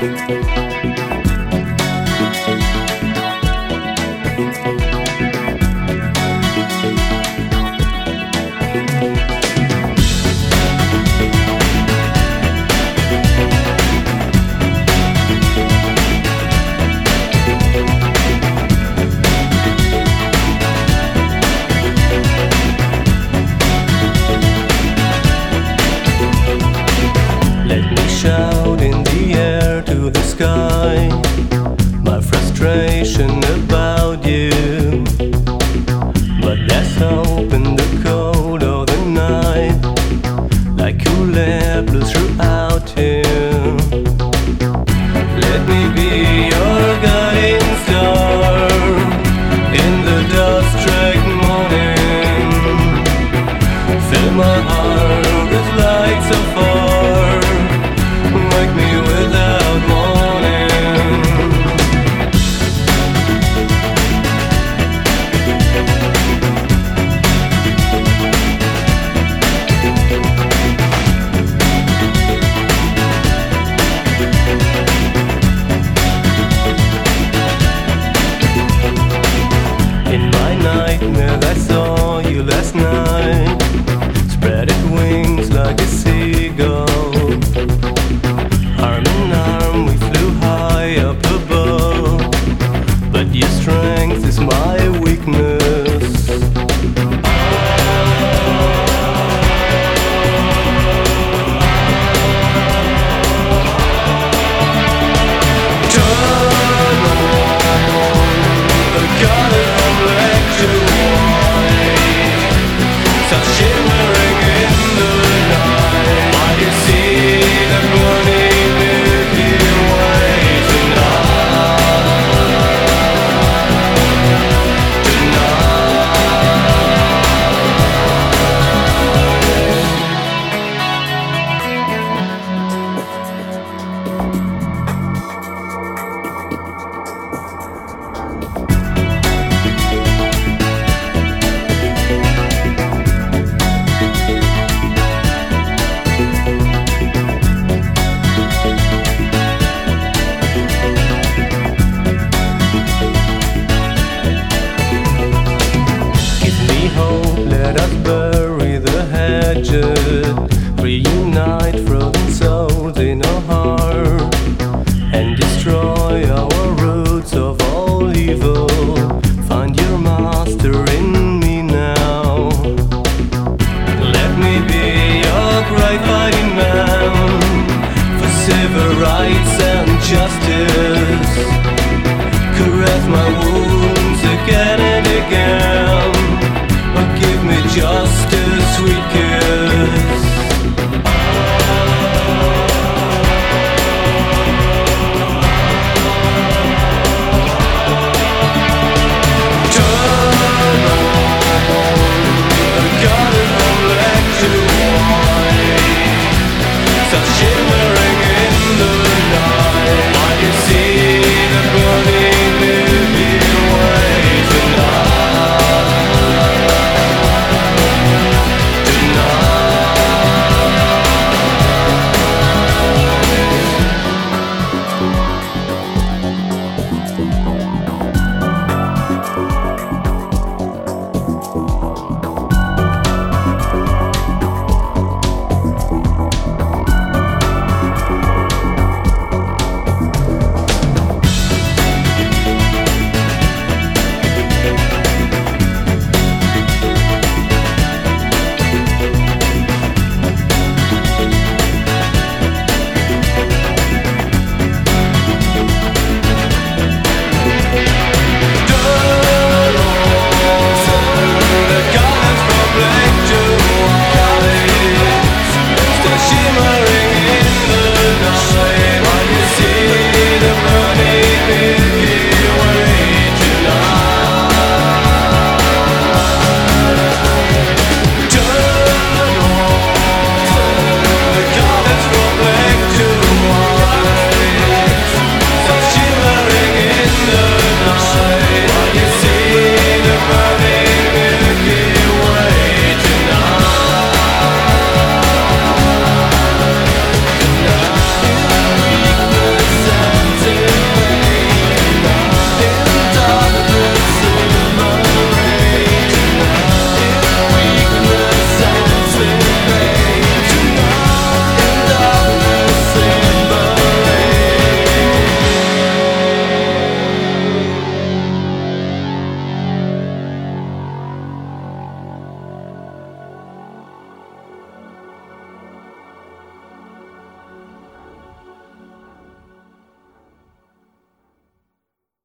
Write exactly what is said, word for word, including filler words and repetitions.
Shout in the air to the sky my frustration about you, but there's hope in the cold of the night, like cool air blows throughout here. Let me be your guiding star in the dust-tracked morning. Fill my heart with light so far, wake me without warning. In my nightmare I saw you last night, spreading wings like a seagull. Arm in arm we flew high up above, but your strength is my weakness. Turn on the color black to white, start shimmering in the night. I can see the burning Milky Way tonight, let us bury the hatchet, reunite frozen souls in our heart, and destroy our roots of all evil. Find your master in me now. Let me be your great fighting man for civil rights and justice.